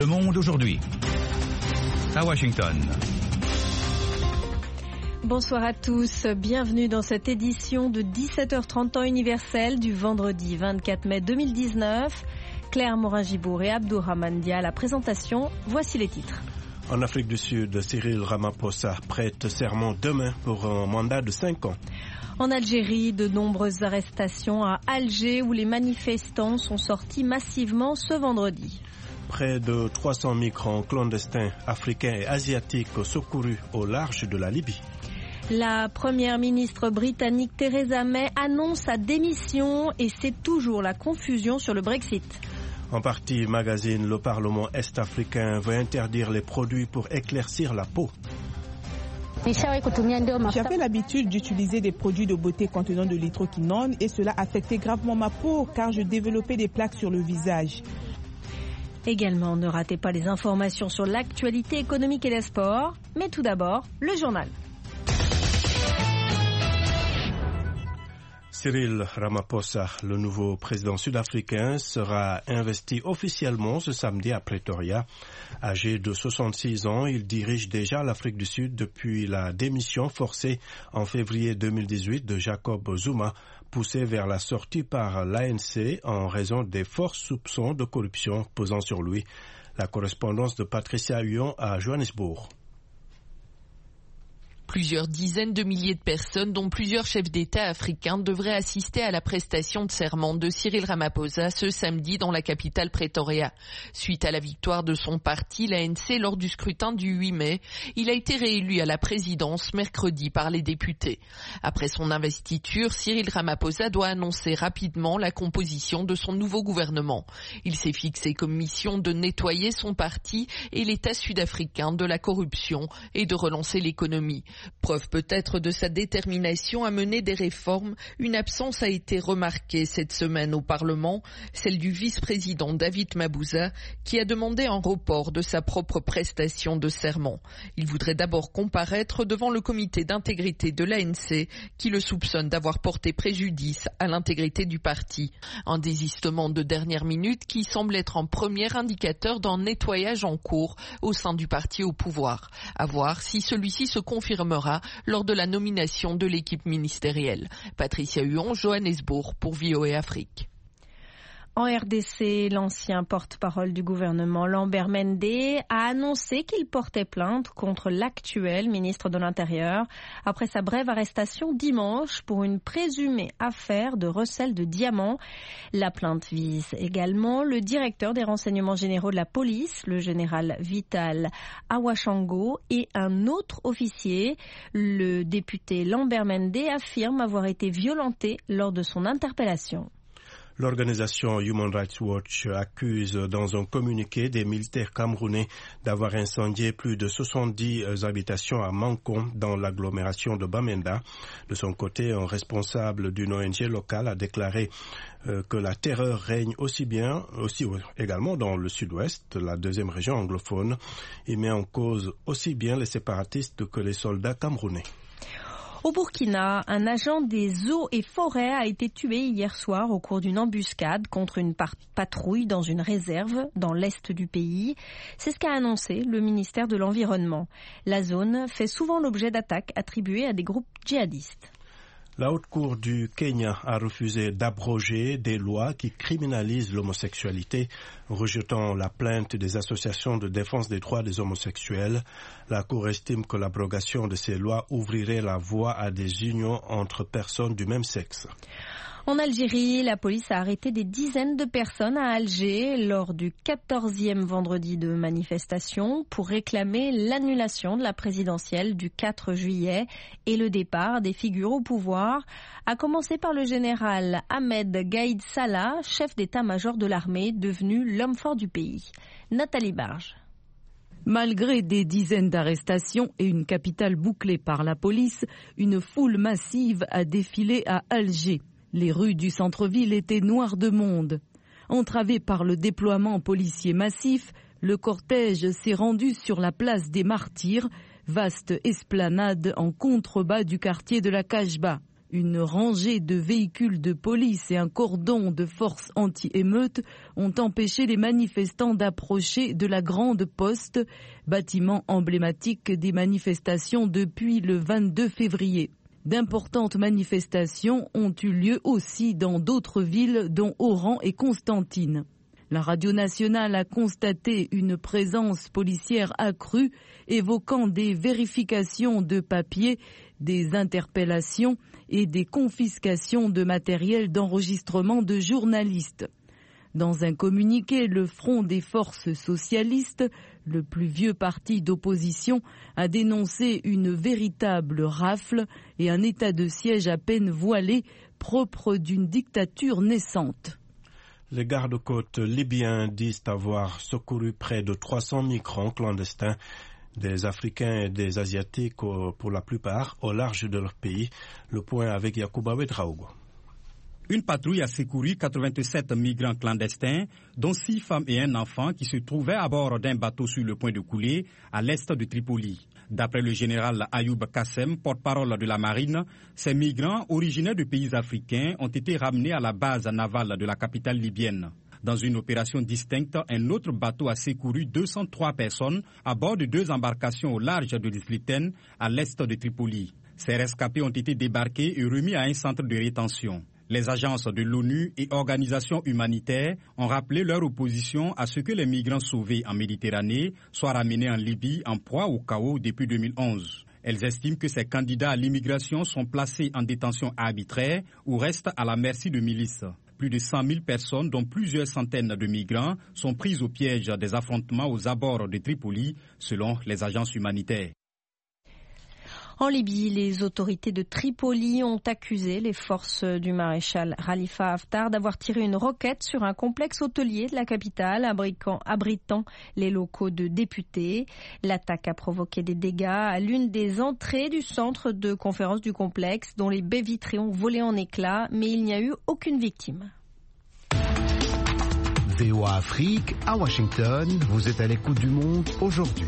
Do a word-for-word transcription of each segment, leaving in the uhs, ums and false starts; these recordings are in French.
Le Monde aujourd'hui, à Washington. Bonsoir à tous, bienvenue dans cette édition de dix-sept heures trente temps universel du vendredi vingt-quatre mai deux mille dix-neuf. Claire Morin-Gibour et Abdourahmane Dia à la présentation, voici les titres. En Afrique du Sud, Cyril Ramaphosa prête serment demain pour un mandat de cinq ans. En Algérie, de nombreuses arrestations à Alger où les manifestants sont sortis massivement ce vendredi. Près de trois cents migrants clandestins africains et asiatiques secourus au large de la Libye. La première ministre britannique Theresa May annonce sa démission et c'est toujours la confusion sur le Brexit. En partie magazine, le Parlement est-africain veut interdire les produits pour éclaircir la peau. J'avais l'habitude d'utiliser des produits de beauté contenant de l'hydroquinone et cela affectait gravement ma peau car je développais des plaques sur le visage. Également, ne ratez pas les informations sur l'actualité économique et les sports. Mais tout d'abord, le journal. Cyril Ramaphosa, le nouveau président sud-africain, sera investi officiellement ce samedi à Pretoria. Âgé de soixante-six ans, il dirige déjà l'Afrique du Sud depuis la démission forcée en février deux mille dix-huit de Jacob Zuma, poussé vers la sortie par l'A N C en raison des forts soupçons de corruption pesant sur lui. La correspondance de Patricia Huon à Johannesburg. Plusieurs dizaines de milliers de personnes, dont plusieurs chefs d'État africains, devraient assister à la prestation de serment de Cyril Ramaphosa ce samedi dans la capitale Pretoria. Suite à la victoire de son parti, l'A N C, lors du scrutin du huit mai, il a été réélu à la présidence mercredi par les députés. Après son investiture, Cyril Ramaphosa doit annoncer rapidement la composition de son nouveau gouvernement. Il s'est fixé comme mission de nettoyer son parti et l'État sud-africain de la corruption et de relancer l'économie. Preuve peut-être de sa détermination à mener des réformes, une absence a été remarquée cette semaine au Parlement, celle du vice-président David Mabuza, qui a demandé un report de sa propre prestation de serment. Il voudrait d'abord comparaître devant le comité d'intégrité de l'A N C, qui le soupçonne d'avoir porté préjudice à l'intégrité du parti. Un désistement de dernière minute qui semble être un premier indicateur d'un nettoyage en cours au sein du parti au pouvoir. À voir si celui-ci se confirme lors de la nomination de l'équipe ministérielle. Patricia Huon, Johannesburg pour V O A Afrique. En R D C, l'ancien porte-parole du gouvernement Lambert Mende a annoncé qu'il portait plainte contre l'actuel ministre de l'Intérieur après sa brève arrestation dimanche pour une présumée affaire de recel de diamants. La plainte vise également le directeur des renseignements généraux de la police, le général Vital Awashango, et un autre officier. Le député Lambert Mende affirme avoir été violenté lors de son interpellation. L'organisation Human Rights Watch accuse dans un communiqué des militaires camerounais d'avoir incendié plus de soixante-dix habitations à Mankon dans l'agglomération de Bamenda. De son côté, un responsable d'une O N G locale a déclaré euh, que la terreur règne aussi bien, aussi également dans le sud-ouest, la deuxième région anglophone. Il met en cause aussi bien les séparatistes que les soldats camerounais. Au Burkina, un agent des eaux et forêts a été tué hier soir au cours d'une embuscade contre une patrouille dans une réserve dans l'est du pays. C'est ce qu'a annoncé le ministère de l'Environnement. La zone fait souvent l'objet d'attaques attribuées à des groupes djihadistes. La Haute Cour du Kenya a refusé d'abroger des lois qui criminalisent l'homosexualité, rejetant la plainte des associations de défense des droits des homosexuels. La Cour estime que l'abrogation de ces lois ouvrirait la voie à des unions entre personnes du même sexe. En Algérie, la police a arrêté des dizaines de personnes à Alger lors du quatorzième vendredi de manifestation pour réclamer l'annulation de la présidentielle du quatre juillet et le départ des figures au pouvoir, à commencer par le général Ahmed Gaïd Salah, chef d'état-major de l'armée, devenu l'homme fort du pays. Nathalie Barge. Malgré des dizaines d'arrestations et une capitale bouclée par la police, une foule massive a défilé à Alger. Les rues du centre-ville étaient noires de monde. Entravé par le déploiement policier massif, le cortège s'est rendu sur la place des Martyrs, vaste esplanade en contrebas du quartier de la Kajba. Une rangée de véhicules de police et un cordon de forces anti-émeutes ont empêché les manifestants d'approcher de la Grande Poste, bâtiment emblématique des manifestations depuis le vingt-deux février. D'importantes manifestations ont eu lieu aussi dans d'autres villes dont Oran et Constantine. La radio nationale a constaté une présence policière accrue, évoquant des vérifications de papiers, des interpellations et des confiscations de matériel d'enregistrement de journalistes. Dans un communiqué, le Front des forces socialistes, le plus vieux parti d'opposition, a dénoncé une véritable rafle et un état de siège à peine voilé, propre d'une dictature naissante. Les gardes-côtes libyens disent avoir secouru près de trois cents migrants clandestins, des Africains et des Asiatiques pour la plupart, au large de leur pays. Le point avec Yacouba Ouedraogo. Une patrouille a secouru quatre-vingt-sept migrants clandestins, dont six femmes et un enfant qui se trouvaient à bord d'un bateau sur le point de couler à l'est de Tripoli. D'après le général Ayoub Kassem, porte-parole de la marine, ces migrants originaires de pays africains ont été ramenés à la base navale de la capitale libyenne. Dans une opération distincte, un autre bateau a secouru deux cent trois personnes à bord de deux embarcations au large de l'Isliten, à l'est de Tripoli. Ces rescapés ont été débarqués et remis à un centre de rétention. Les agences de l'ONU et organisations humanitaires ont rappelé leur opposition à ce que les migrants sauvés en Méditerranée soient ramenés en Libye en proie au chaos depuis deux mille onze. Elles estiment que ces candidats à l'immigration sont placés en détention arbitraire ou restent à la merci de milices. Plus de cent mille personnes, dont plusieurs centaines de migrants, sont prises au piège des affrontements aux abords de Tripoli, selon les agences humanitaires. En Libye, les autorités de Tripoli ont accusé les forces du maréchal Khalifa Haftar d'avoir tiré une roquette sur un complexe hôtelier de la capitale abritant les locaux de députés. L'attaque a provoqué des dégâts à l'une des entrées du centre de conférence du complexe, dont les baies vitrées ont volé en éclats, mais il n'y a eu aucune victime. V O A Afrique, à Washington, vous êtes à l'écoute du monde aujourd'hui.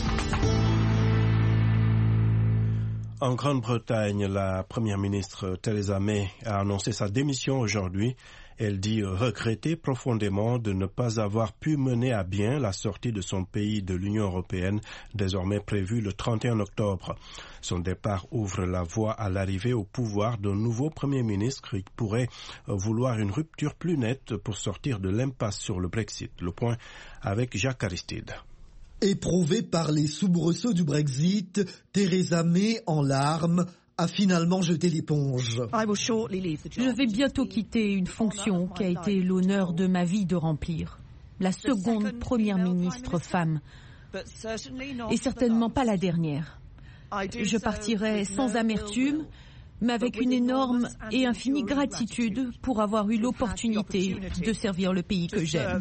En Grande-Bretagne, la première ministre Theresa May a annoncé sa démission aujourd'hui. Elle dit regretter profondément de ne pas avoir pu mener à bien la sortie de son pays de l'Union européenne, désormais prévue le trente et un octobre. Son départ ouvre la voie à l'arrivée au pouvoir d'un nouveau Premier ministre qui pourrait vouloir une rupture plus nette pour sortir de l'impasse sur le Brexit. Le point avec Jacques Aristide. Éprouvée par les soubresauts du Brexit, Theresa May, en larmes, a finalement jeté l'éponge. Je vais bientôt quitter une fonction qui a été l'honneur de ma vie de remplir. La seconde première ministre femme. Et certainement pas la dernière. Je partirai sans amertume, mais avec une énorme et infinie gratitude pour avoir eu l'opportunité de servir le pays que j'aime.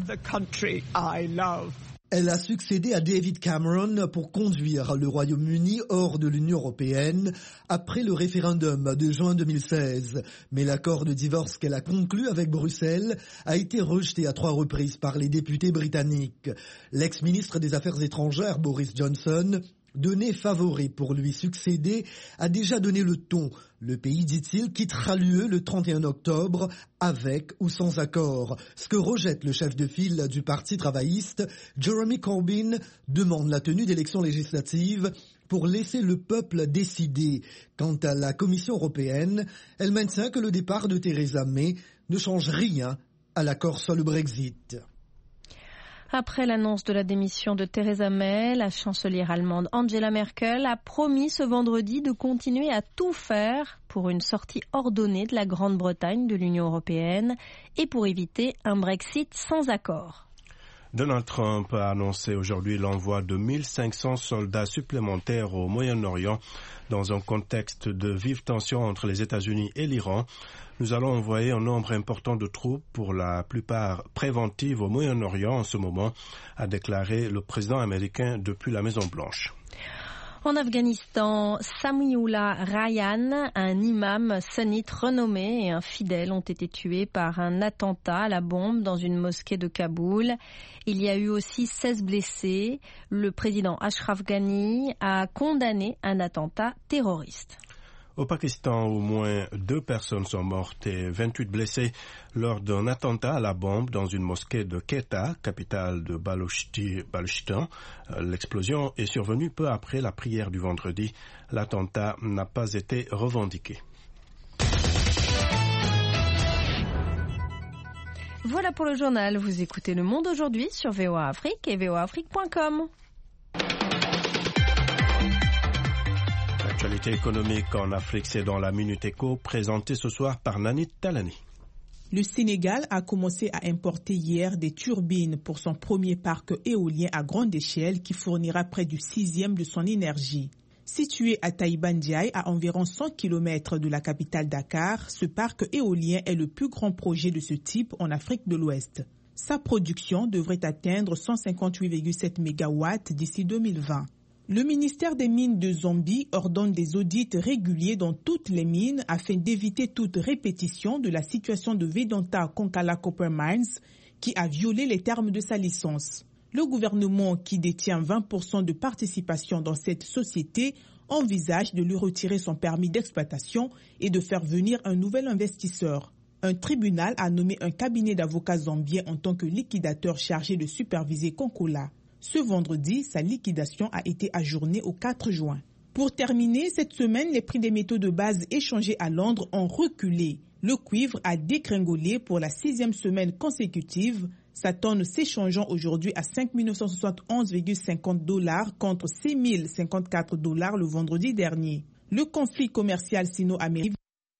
Elle a succédé à David Cameron pour conduire le Royaume-Uni hors de l'Union européenne après le référendum de juin deux mille seize. Mais l'accord de divorce qu'elle a conclu avec Bruxelles a été rejeté à trois reprises par les députés britanniques. L'ex-ministre des Affaires étrangères, Boris Johnson, donné favori pour lui succéder, a déjà donné le ton. Le pays, dit-il, quittera l'U E le trente et un octobre, avec ou sans accord. Ce que rejette le chef de file du Parti travailliste, Jeremy Corbyn, demande la tenue d'élections législatives pour laisser le peuple décider. Quant à la Commission européenne, elle maintient que le départ de Theresa May ne change rien à l'accord sur le Brexit. Après l'annonce de la démission de Theresa May, la chancelière allemande Angela Merkel a promis ce vendredi de continuer à tout faire pour une sortie ordonnée de la Grande-Bretagne de l'Union européenne et pour éviter un Brexit sans accord. Donald Trump a annoncé aujourd'hui l'envoi de mille cinq cents soldats supplémentaires au Moyen-Orient dans un contexte de vives tensions entre les États-Unis et l'Iran. Nous allons envoyer un nombre important de troupes, pour la plupart préventives, au Moyen-Orient en ce moment, a déclaré le président américain depuis la Maison-Blanche. En Afghanistan, Samiullah Ryan, un imam sunnite renommé et un fidèle, ont été tués par un attentat à la bombe dans une mosquée de Kaboul. Il y a eu aussi seize blessés. Le président Ashraf Ghani a condamné un attentat terroriste. Au Pakistan, au moins deux personnes sont mortes et vingt-huit blessées lors d'un attentat à la bombe dans une mosquée de Quetta, capitale de Balochistan. L'explosion est survenue peu après la prière du vendredi. L'attentat n'a pas été revendiqué. Voilà pour le journal. Vous écoutez Le Monde aujourd'hui sur V O A Afrique et v o a afrique point com. L'actualité économique en Afrique, c'est dans la Minute Éco, présentée ce soir par Nanit Talani. Le Sénégal a commencé à importer hier des turbines pour son premier parc éolien à grande échelle qui fournira près du sixième de son énergie. Situé à Taïba Ndiaye, à environ cent kilomètres de la capitale Dakar, ce parc éolien est le plus grand projet de ce type en Afrique de l'Ouest. Sa production devrait atteindre cent cinquante-huit virgule sept mégawatts d'ici deux mille vingt. Le ministère des Mines de Zambie ordonne des audits réguliers dans toutes les mines afin d'éviter toute répétition de la situation de Vedanta Konkala Copper Mines qui a violé les termes de sa licence. Le gouvernement, qui détient vingt pour cent de participation dans cette société, envisage de lui retirer son permis d'exploitation et de faire venir un nouvel investisseur. Un tribunal a nommé un cabinet d'avocats zambiens en tant que liquidateur chargé de superviser Konkola. Ce vendredi, sa liquidation a été ajournée au quatre juin. Pour terminer, cette semaine, les prix des métaux de base échangés à Londres ont reculé. Le cuivre a dégringolé pour la sixième semaine consécutive, sa tonne s'échangeant aujourd'hui à cinq mille neuf cent soixante-onze virgule cinquante dollars contre six mille cinquante-quatre dollars le vendredi dernier. Le conflit commercial sino-américain.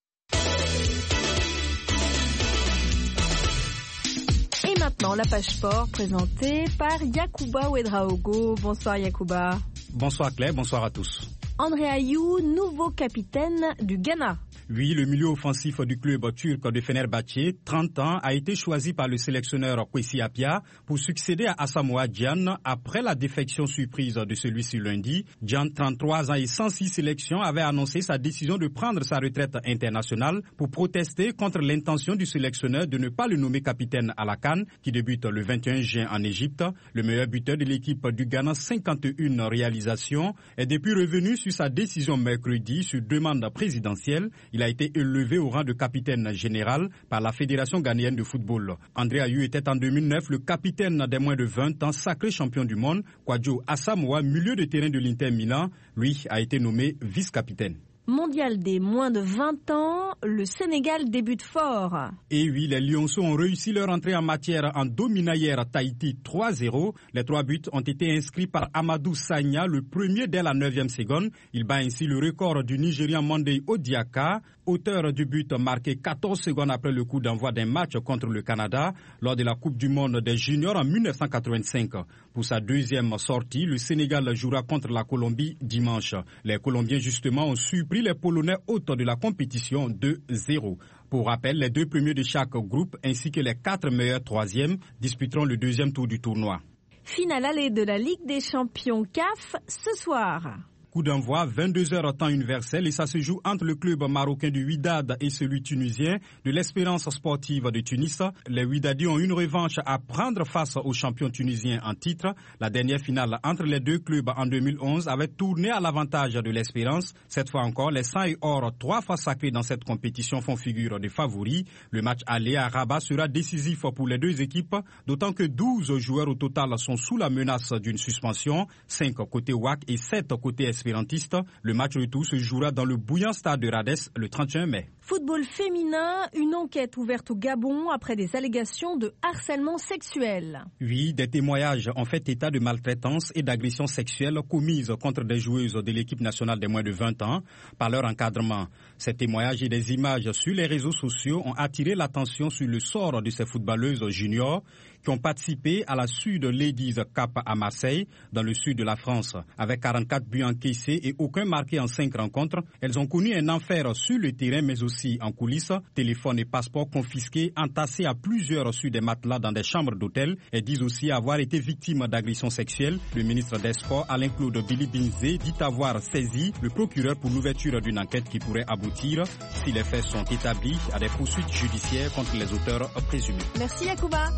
Et maintenant, la page sport présentée par Yacouba Ouedraogo. Bonsoir Yacouba. Bonsoir Claire, bonsoir à tous. André Ayew, nouveau capitaine du Ghana. Oui, le milieu offensif du club turc de Fenerbahçe, trente ans, a été choisi par le sélectionneur Kwesi Appiah pour succéder à Asamoah Gyan après la défection surprise de celui-ci lundi. Gyan, trente-trois ans et cent six sélections, avait annoncé sa décision de prendre sa retraite internationale pour protester contre l'intention du sélectionneur de ne pas le nommer capitaine à la CAN, qui débute le vingt et un juin en Égypte. Le meilleur buteur de l'équipe du Ghana, cinquante et une réalisations, est depuis revenu sur sa décision mercredi sur demande présidentielle. Il a été élevé au rang de capitaine général par la Fédération ghanéenne de football. André Ayew était en deux mille neuf le capitaine des moins de vingt ans, sacré champion du monde. Kwadwo Asamoah, milieu de terrain de l'Inter Milan, lui a été nommé vice-capitaine. Mondial des moins de vingt ans, le Sénégal débute fort. Et oui, les Lionceaux ont réussi leur entrée en matière en dominant hier Tahiti trois zéro. Les trois buts ont été inscrits par Amadou Sagna, le premier dès la neuvième seconde. Il bat ainsi le record du Nigérian Monday Odiaka, auteur du but marqué quatorze secondes après le coup d'envoi d'un match contre le Canada lors de la Coupe du monde des juniors en mille neuf cent quatre-vingt-cinq. Pour sa deuxième sortie, le Sénégal jouera contre la Colombie dimanche. Les Colombiens justement ont surpris les Polonais hôtes de la compétition deux zéro. Pour rappel, les deux premiers de chaque groupe ainsi que les quatre meilleurs troisièmes disputeront le deuxième tour du tournoi. Finale allée de la Ligue des champions C A F ce soir. Coup d'envoi, vingt-deux heures temps universel, et ça se joue entre le club marocain du Wydad et celui tunisien de l'Espérance sportive de Tunis. Les Wydadis ont une revanche à prendre face aux champions tunisiens en titre. La dernière finale entre les deux clubs en deux mille onze avait tourné à l'avantage de l'Espérance. Cette fois encore, les sang et or, trois fois sacrés dans cette compétition, font figure de favoris. Le match aller à Rabat sera décisif pour les deux équipes, d'autant que douze joueurs au total sont sous la menace d'une suspension, cinq côté W A C et sept côté Espérance. Le match retour se jouera dans le bouillant stade de Radès le trente et un mai. Football féminin, une enquête ouverte au Gabon après des allégations de harcèlement sexuel. Oui, des témoignages ont fait état de maltraitance et d'agressions sexuelles commises contre des joueuses de l'équipe nationale des moins de vingt ans par leur encadrement. Ces témoignages et des images sur les réseaux sociaux ont attiré l'attention sur le sort de ces footballeuses juniors qui ont participé à la Sud Ladies Cup à Marseille, dans le sud de la France. Avec quarante-quatre buts encaissés et aucun marqué en cinq rencontres, elles ont connu un enfer sur le terrain mais aussi en coulisses. Téléphones et passeports confisqués, entassés à plusieurs sur des matelas dans des chambres d'hôtel. Elles disent aussi avoir été victimes d'agressions sexuelles. Le ministre des Sports, Alain-Claude Billy-Binzé, dit avoir saisi le procureur pour l'ouverture d'une enquête qui pourrait aboutir, si les faits sont établis, à des poursuites judiciaires contre les auteurs présumés. Merci Yacouba.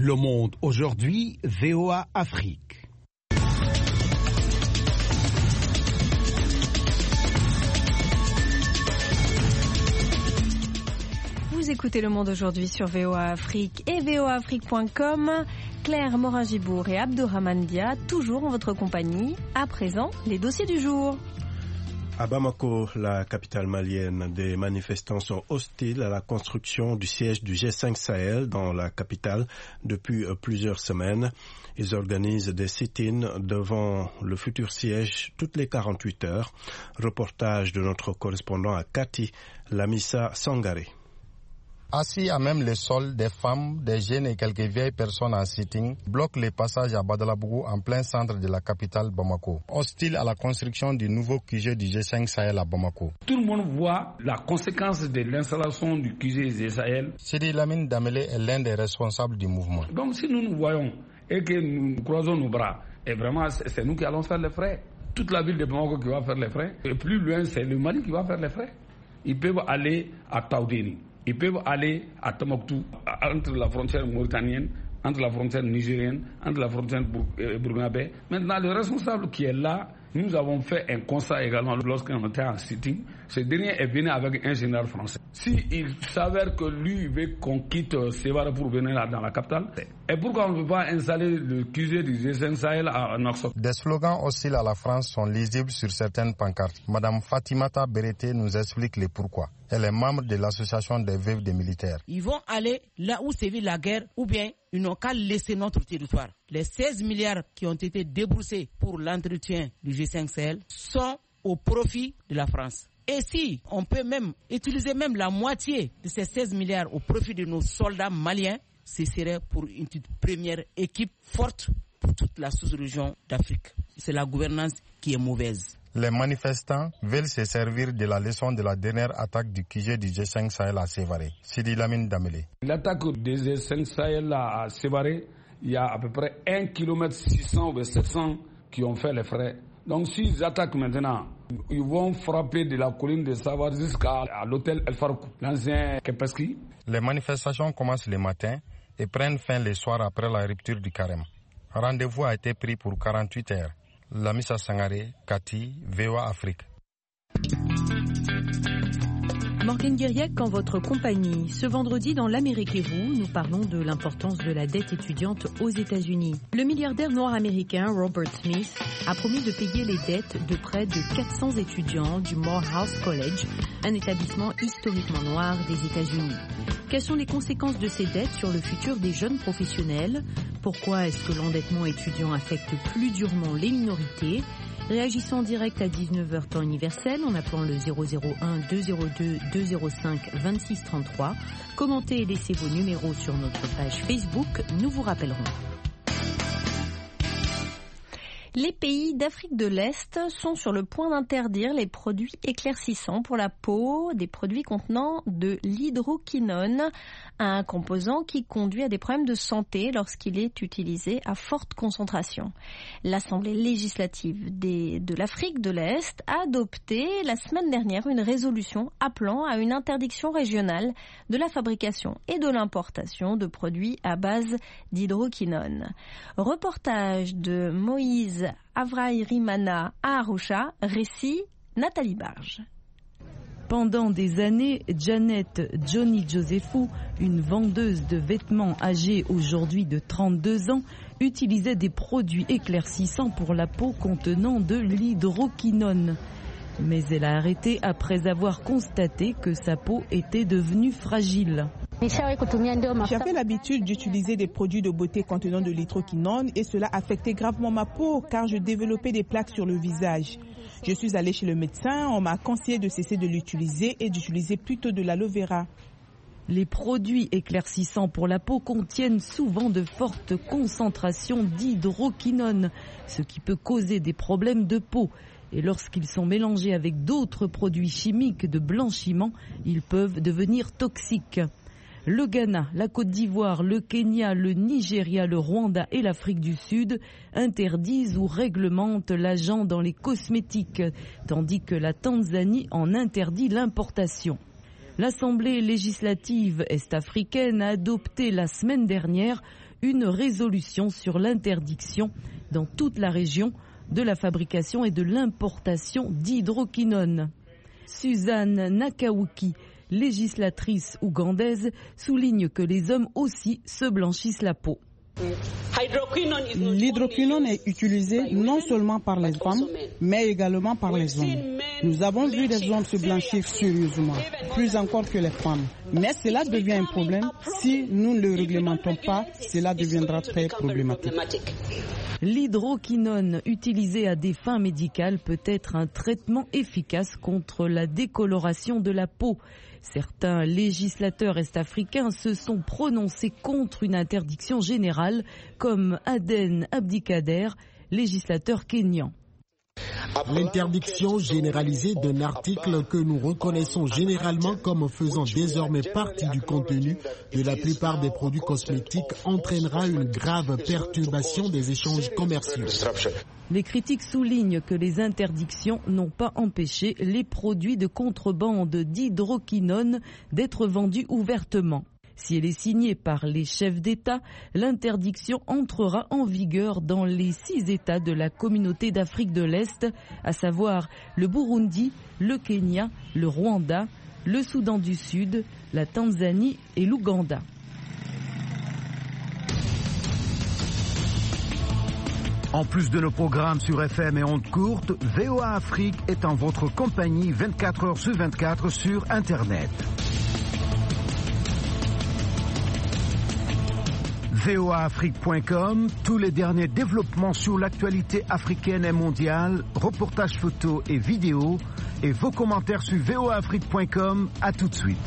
Le Monde aujourd'hui, V O A Afrique. Vous écoutez Le Monde aujourd'hui sur V O A Afrique et V O A Afrique point com. Claire Morin-Gibour et Abdourahmane Dia, toujours en votre compagnie. À présent, les dossiers du jour. À Bamako, la capitale malienne, des manifestants sont hostiles à la construction du siège du G cinq Sahel dans la capitale depuis plusieurs semaines. Ils organisent des sit-ins devant le futur siège toutes les quarante-huit heures. Reportage de notre correspondant à Kati, Lamissa Sangaré. Assis à même le sol, des femmes, des jeunes et quelques vieilles personnes en sitting bloquent les passages à Badalabougou en plein centre de la capitale Bamako, hostile à la construction du nouveau Q G du G cinq Sahel à Bamako. Tout le monde voit la conséquence de l'installation du Q G du Sahel. Sidi Lamine Damele est l'un des responsables du mouvement. Donc si nous nous voyons et que nous croisons nos bras, et vraiment c'est nous qui allons faire les frais. Toute la ville de Bamako qui va faire les frais, et plus loin c'est le Mali qui va faire les frais. Ils peuvent aller à Taoudéni. Ils peuvent aller à Tombouctou, entre la frontière mauritanienne, entre la frontière nigérienne, entre la frontière burkinabé. Maintenant, le responsable qui est là, nous avons fait un constat également lorsqu'on était en sitting. Ce dernier est venu avec un général français. S'il s'avère que lui veut qu'on quitte Sévara pour venir là dans la capitale, et pourquoi on ne peut pas installer le Q G du G cinq Sahel à Nouakchott? Des slogans hostiles à la France sont lisibles sur certaines pancartes. Madame Fatimata Berete nous explique les pourquoi. Elle est membre de l'association des veuves des militaires. Ils vont aller là où sévit la guerre ou bien ils n'ont qu'à laisser notre territoire. Les seize milliards qui ont été déboursés pour l'entretien du G cinq Sahel sont au profit de la France. Et si on peut même utiliser même la moitié de ces seize milliards au profit de nos soldats maliens, ce serait pour une toute première équipe forte pour toute la sous-région d'Afrique. C'est la gouvernance qui est mauvaise. Les manifestants veulent se servir de la leçon de la dernière attaque du Q G du G cinq Sahel à Sévaré. Sidi Lamine Damele. L'attaque du G cinq Sahel à Sévaré, il y a à peu près un kilomètre six cents ou sept cents qui ont fait les frais. Donc s'ils attaquent maintenant, ils vont frapper de la colline de Savar jusqu'à l'hôtel El Farouk, l'ancien Kepeski. Les manifestations commencent le matin et prennent fin le soir après la rupture du carême. Rendez-vous a été pris pour quarante-huit heures. Lamissa Sangaré, Kati, V O A Afrique. Morgane Guiriac en votre compagnie. Ce vendredi, dans l'Amérique et vous, nous parlons de l'importance de la dette étudiante aux États-Unis. Le milliardaire noir américain Robert Smith a promis de payer les dettes de près de quatre cents étudiants du Morehouse College, un établissement historiquement noir des États-Unis. Quelles sont les conséquences de ces dettes sur le futur des jeunes professionnels? Pourquoi est-ce que l'endettement étudiant affecte plus durement les minorités? Réagissons en direct à dix-neuf heures temps universel en appelant le zéro zéro un deux zéro deux deux zéro cinq vingt-six trente-trois. Commentez et laissez vos numéros sur notre page Facebook, nous vous rappellerons. Les pays d'Afrique de l'Est sont sur le point d'interdire les produits éclaircissants pour la peau, des produits contenant de l'hydroquinone, un composant qui conduit à des problèmes de santé lorsqu'il est utilisé à forte concentration. L'Assemblée législative des, de l'Afrique de l'Est a adopté la semaine dernière une résolution appelant à une interdiction régionale de la fabrication et de l'importation de produits à base d'hydroquinone. Reportage de Moïse Avraïrimana à Arusha, récit Nathalie Barge. Pendant des années, Janet Johnny Josephou, une vendeuse de vêtements âgée aujourd'hui de trente-deux ans, utilisait des produits éclaircissants pour la peau contenant de l'hydroquinone. Mais elle a arrêté après avoir constaté que sa peau était devenue fragile. J'avais l'habitude d'utiliser des produits de beauté contenant de l'hydroquinone et cela affectait gravement ma peau car je développais des plaques sur le visage. Je suis allée chez le médecin, on m'a conseillé de cesser de l'utiliser et d'utiliser plutôt de l'aloe vera. Les produits éclaircissants pour la peau contiennent souvent de fortes concentrations d'hydroquinone, ce qui peut causer des problèmes de peau. Et lorsqu'ils sont mélangés avec d'autres produits chimiques de blanchiment, ils peuvent devenir toxiques. Le Ghana, la Côte d'Ivoire, le Kenya, le Nigeria, le Rwanda et l'Afrique du Sud interdisent ou réglementent l'agent dans les cosmétiques, tandis que la Tanzanie en interdit l'importation. L'Assemblée législative est-africaine a adopté la semaine dernière une résolution sur l'interdiction dans toute la région de la fabrication et de l'importation d'hydroquinone. Suzanne Nakawuki, législatrice ougandaise, souligne que les hommes aussi se blanchissent la peau. L'hydroquinone est utilisé non seulement par les femmes, mais également par les hommes. Nous avons vu des hommes se blanchir sérieusement, plus encore que les femmes. Mais cela devient un problème. Si nous ne le réglementons pas, cela deviendra très problématique. L'hydroquinone utilisée à des fins médicales peut être un traitement efficace contre la décoloration de la peau. Certains législateurs est-africains se sont prononcés contre une interdiction générale, comme Aden Abdikader, législateur kényan. L'interdiction généralisée d'un article que nous reconnaissons généralement comme faisant désormais partie du contenu de la plupart des produits cosmétiques entraînera une grave perturbation des échanges commerciaux. Les critiques soulignent que les interdictions n'ont pas empêché les produits de contrebande d'hydroquinone d'être vendus ouvertement. Si elle est signée par les chefs d'État, l'interdiction entrera en vigueur dans les six États de la communauté d'Afrique de l'Est, à savoir le Burundi, le Kenya, le Rwanda, le Soudan du Sud, la Tanzanie et l'Ouganda. En plus de nos programmes sur F M et ondes courtes, V O A Afrique est en votre compagnie vingt-quatre heures sur vingt-quatre sur Internet. V O A Afrique point com, tous les derniers développements sur l'actualité africaine et mondiale, reportages photos et vidéos, et vos commentaires sur V O A Afrique point com. À tout de suite.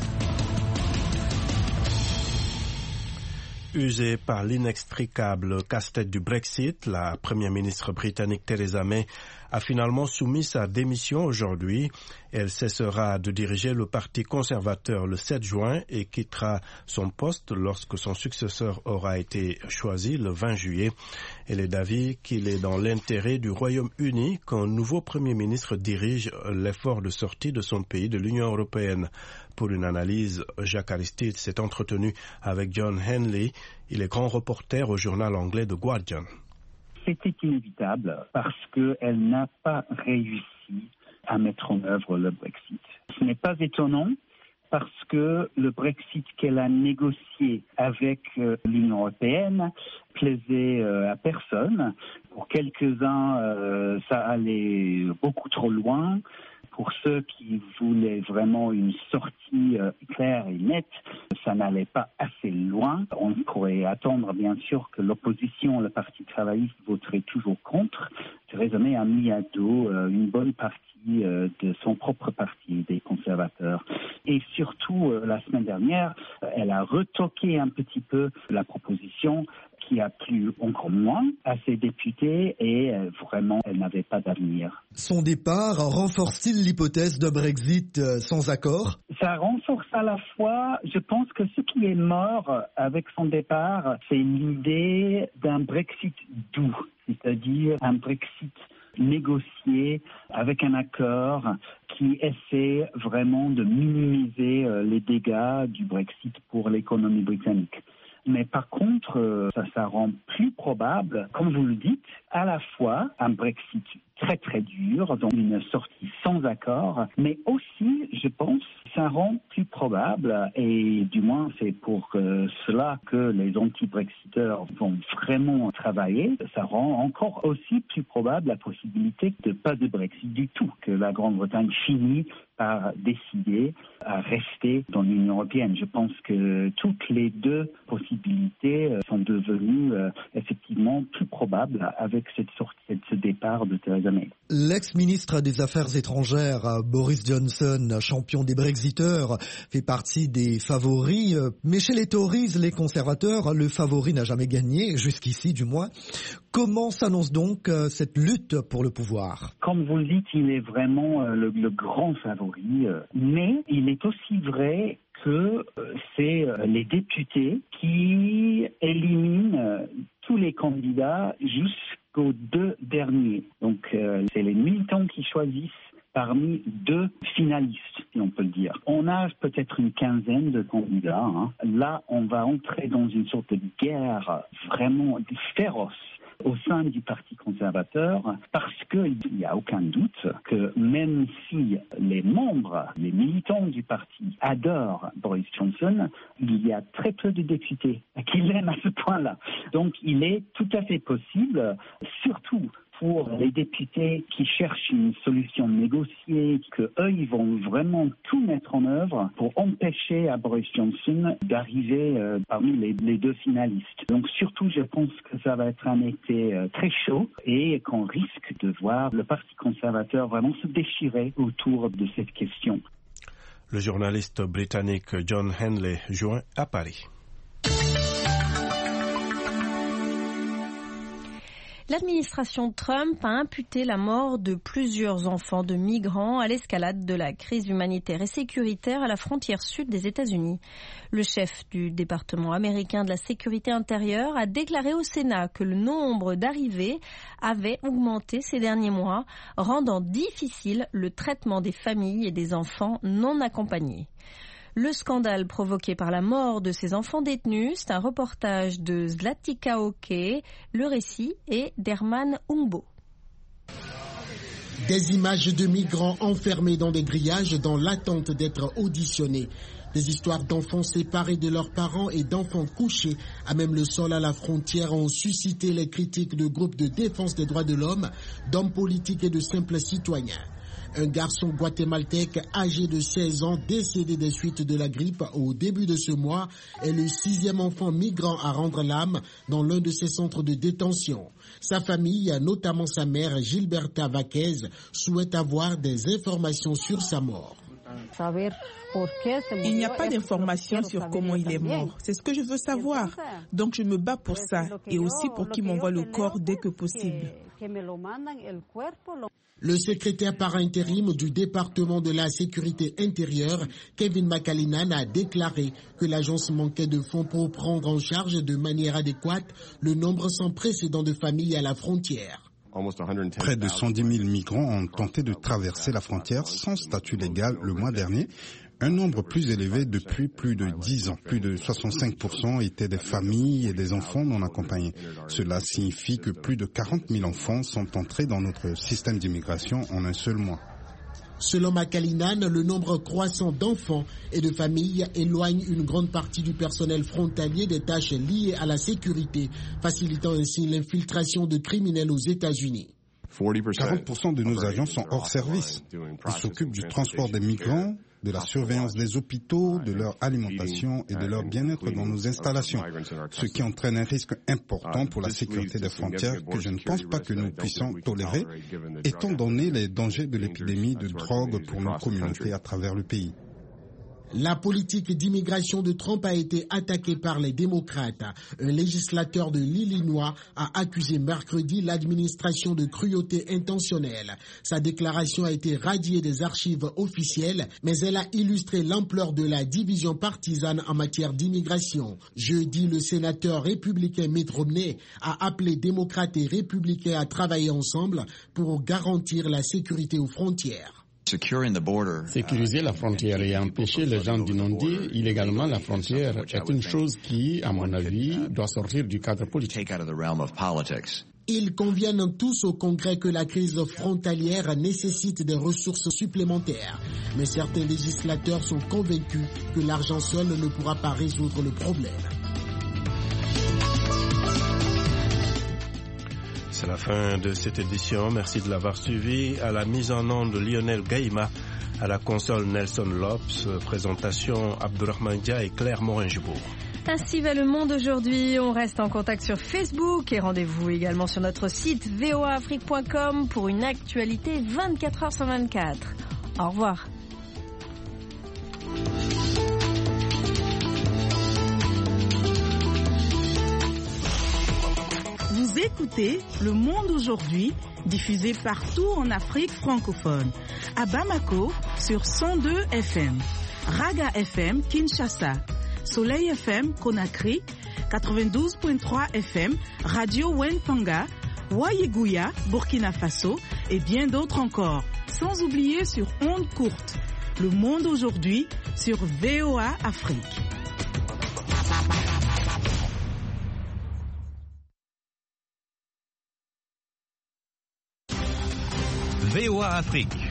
Usée par l'inextricable casse-tête du Brexit, la première ministre britannique Theresa May a finalement soumis sa démission aujourd'hui. Elle cessera de diriger le parti conservateur le sept juin et quittera son poste lorsque son successeur aura été choisi le vingt juillet. Elle est d'avis qu'il est dans l'intérêt du Royaume-Uni qu'un nouveau Premier ministre dirige l'effort de sortie de son pays de l'Union européenne. Pour une analyse, Jacques Aristide s'est entretenu avec John Henley. Il est grand reporter au journal anglais The Guardian. C'était inévitable parce qu'elle n'a pas réussi à mettre en œuvre le Brexit. Ce n'est pas étonnant parce que le Brexit qu'elle a négocié avec euh, l'Union européenne plaisait euh, à personne. Pour quelques-uns, euh, ça allait beaucoup trop loin. Pour ceux qui voulaient vraiment une sortie euh, claire et nette, ça n'allait pas assez loin. On pourrait attendre, bien sûr, que l'opposition, le Parti travailliste, voterait toujours contre. Theresa May a mis à dos euh, une bonne partie euh, de son propre parti, des conservateurs. Et surtout, euh, la semaine dernière, euh, elle a retoqué un petit peu la proposition qui a plu encore moins à ses députés et euh, vraiment, elle n'avait pas d'avenir. Son départ renforce-t-il l'hypothèse d'un Brexit euh, sans accord ? Ça renforce à la fois, je pense que ce qui est mort avec son départ, c'est l'idée d'un Brexit doux, c'est-à-dire un Brexit négocié avec un accord qui essaie vraiment de minimiser euh, les dégâts du Brexit pour l'économie britannique. Mais par contre, ça, ça rend plus probable, comme vous le dites, à la fois un Brexit très très dur, donc une sortie sans accord, mais aussi, je pense, ça rend plus probable, et du moins c'est pour euh, cela que les anti-Brexiteurs vont vraiment travailler, ça rend encore aussi plus probable la possibilité de pas de Brexit du tout, que la Grande-Bretagne finit par décider à rester dans l'Union européenne. Je pense que toutes les deux possibilités sont devenues euh, effectivement plus probables avec cette sortie, ce départ de Theresa May. L'ex-ministre des Affaires étrangères, Boris Johnson, champion des Brexiteurs, fait partie des favoris. Mais chez les Tories, les conservateurs, le favori n'a jamais gagné, jusqu'ici du moins. Comment s'annonce donc cette lutte pour le pouvoir ? Comme vous le dites, il est vraiment le, le grand favori, mais il est aussi vrai que c'est les députés qui éliminent tous les candidats jusqu'aux deux derniers. Donc c'est les militants qui choisissent parmi deux finalistes. si on peut le dire. On a peut-être une quinzaine de candidats. Hein. Là, on va entrer dans une sorte de guerre vraiment féroce au sein du Parti conservateur, parce qu'il n'y a aucun doute que même si les membres, les militants du parti adorent Boris Johnson, il y a très peu de députés qui l'aiment à ce point-là. Donc il est tout à fait possible, surtout pour les députés qui cherchent une solution négociée, qu'eux, ils vont vraiment tout mettre en œuvre pour empêcher à Boris Johnson d'arriver euh, parmi les, les deux finalistes. Donc surtout, je pense que ça va être un été euh, très chaud et qu'on risque de voir le Parti conservateur vraiment se déchirer autour de cette question. Le journaliste britannique John Henley joint à Paris. L'administration Trump a imputé la mort de plusieurs enfants de migrants à l'escalade de la crise humanitaire et sécuritaire à la frontière sud des États-Unis. Le chef du département américain de la sécurité intérieure a déclaré au Sénat que le nombre d'arrivées avait augmenté ces derniers mois, rendant difficile le traitement des familles et des enfants non accompagnés. Le scandale provoqué par la mort de ces enfants détenus, c'est un reportage de Zlatica Oke. Le récit est d'Herman Umbo. Des images de migrants enfermés dans des grillages dans l'attente d'être auditionnés. Des histoires d'enfants séparés de leurs parents et d'enfants couchés à même le sol à la frontière ont suscité les critiques de groupes de défense des droits de l'homme, d'hommes politiques et de simples citoyens. Un garçon guatémaltèque âgé de seize ans décédé des suites de la grippe au début de ce mois est le sixième enfant migrant à rendre l'âme dans l'un de ces centres de détention. Sa famille, notamment sa mère Gilberta Vaquez, souhaite avoir des informations sur sa mort. Il n'y a pas d'informations sur comment il est mort. C'est ce que je veux savoir. Donc je me bats pour ça et aussi pour qu'il m'envoie le corps dès que possible. Le secrétaire par intérim du département de la sécurité intérieure, Kevin McAleenan, a déclaré que l'agence manquait de fonds pour prendre en charge de manière adéquate le nombre sans précédent de familles à la frontière. Près de cent dix mille migrants ont tenté de traverser la frontière sans statut légal le mois dernier. Un nombre plus élevé depuis plus de dix ans. Plus de soixante-cinq pour cent étaient des familles et des enfants non accompagnés. Cela signifie que plus de quarante mille enfants sont entrés dans notre système d'immigration en un seul mois. Selon McAleenan, le nombre croissant d'enfants et de familles éloigne une grande partie du personnel frontalier des tâches liées à la sécurité, facilitant ainsi l'infiltration de criminels aux États-Unis. quarante pour cent de nos agents sont hors service. Ils s'occupent du transport des migrants, de la surveillance des hôpitaux, de leur alimentation et de leur bien-être dans nos installations, ce qui entraîne un risque important pour la sécurité des frontières que je ne pense pas que nous puissions tolérer, étant donné les dangers de l'épidémie de drogue pour nos communautés à travers le pays. La politique d'immigration de Trump a été attaquée par les démocrates. Un législateur de l'Illinois a accusé mercredi l'administration de cruauté intentionnelle. Sa déclaration a été radiée des archives officielles, mais elle a illustré l'ampleur de la division partisane en matière d'immigration. Jeudi, le sénateur républicain Mitt Romney a appelé démocrates et républicains à travailler ensemble pour garantir la sécurité aux frontières. Sécuriser la frontière et empêcher les gens d'inonder illégalement la frontière est une chose qui, à mon avis, doit sortir du cadre politique. Ils conviennent tous au Congrès que la crise frontalière nécessite des ressources supplémentaires. Mais certains législateurs sont convaincus que l'argent seul ne pourra pas résoudre le problème. C'est la fin de cette édition. Merci de l'avoir suivi. À la mise en onde de Lionel Gaïma, à la console Nelson Lopes, présentation Abdourahmane Dia et Claire Morin-Gibourg. Ainsi va le monde aujourd'hui. On reste en contact sur Facebook et rendez-vous également sur notre site v o a afrique point com pour une actualité vingt-quatre heures sur vingt-quatre. Au revoir. Vous écoutez Le Monde aujourd'hui, diffusé partout en Afrique francophone. À Bamako, sur cent deux F M. Raga F M, Kinshasa. Soleil F M, Conakry. quatre-vingt-douze virgule trois F M, Radio Wentanga. Wayeguya, Burkina Faso. Et bien d'autres encore. Sans oublier sur ondes courtes. Le Monde aujourd'hui sur V O A Afrique. V O A Afrique.